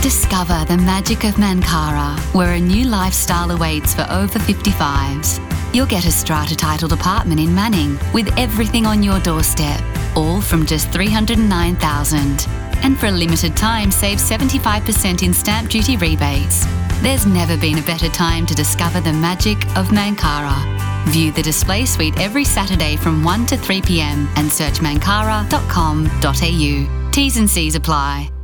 Discover the magic of Mankara, where a new lifestyle awaits for over 55s. You'll get a strata-titled apartment in Manning with everything on your doorstep, all from just $309,000. And for a limited time, save 75% in stamp duty rebates. There's never been a better time to discover the magic of Mankara. View the display suite every Saturday from 1 to 3 p.m. and search mankara.com.au. T's and C's apply.